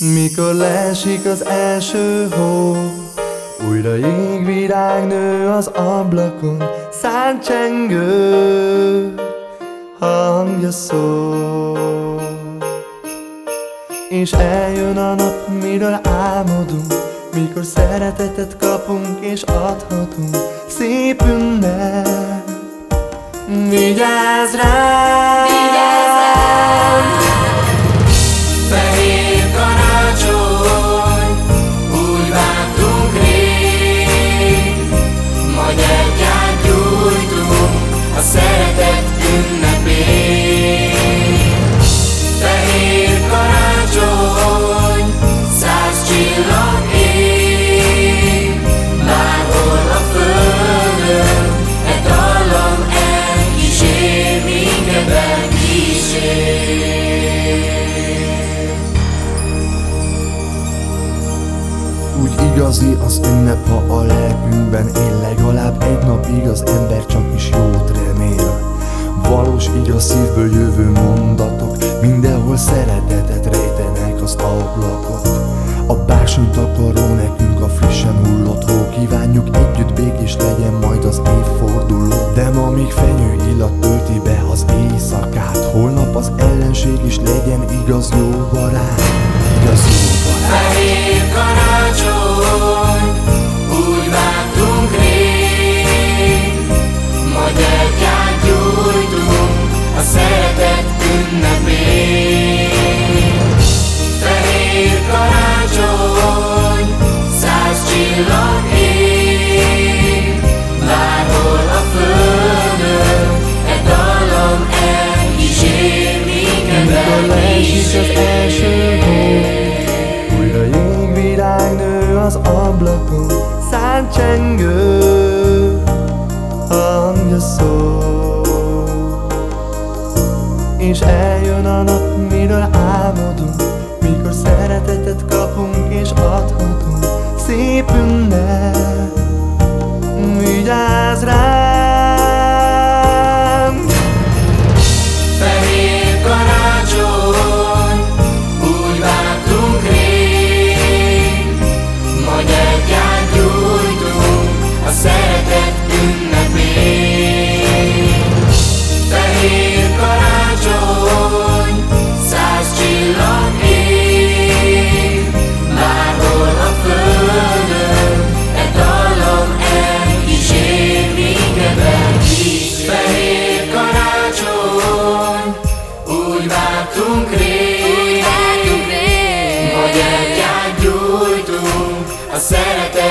Mikor leesik az első hó, újra jégvirág nő az ablakon, száncsengő hangja szól. És eljön a nap, miről álmodunk, mikor szeretetet kapunk és adhatunk. Szép ünnep, vigyázz rám, vigyázz rám! Fehér karácsony, úgy vártunk rég, majd egyált gyújtunk a szeretet ünnepén. Fehér karácsony, 100 csillag ég, bárhol a földön, e dallam elkísér minket, elkísér. úgy igazi az ünnep, ha a lelkünkben él. Legalább egy napig az ember csak is jót remél. Valós így a szívből jövő mondatok, mindenhol szeretetet rejtenek az ablakok. A bársony takaró nekünk a frissen hullott hó, kívánjuk együtt békés legyen majd az évforduló. De ma még fenyő illat tölti be az éjszakát, holnap az ellenség is legyen igaz jó barát, igaz jó barát. Fehér karácsony, úgy vártunk rég, majd egyált gyújtunk a szeretet ünnepén. Fehér karácsony, 100 csillag ég, bárhol a földön, e dallam elkísér minket, Mikor leesik az elkísér. első hó, újra jégvirág nő az ablakon, száncsengő hangja szól. És eljön a nap, miről álmodunk, mikor szeretetet kapunk és adhatunk. Szép ünnep, vigyázz rám. Fehér karácsony, úgy vártunk rég, majd egyált gyújtunk a szeretet ünnepén. Fehér karácsony, 100 csillag ég, bárhol a földön, e dallam elkísér minket, elkísér. Fehér karácsony, úgy vártunk rég, majd egyált gyújtunk a szeretet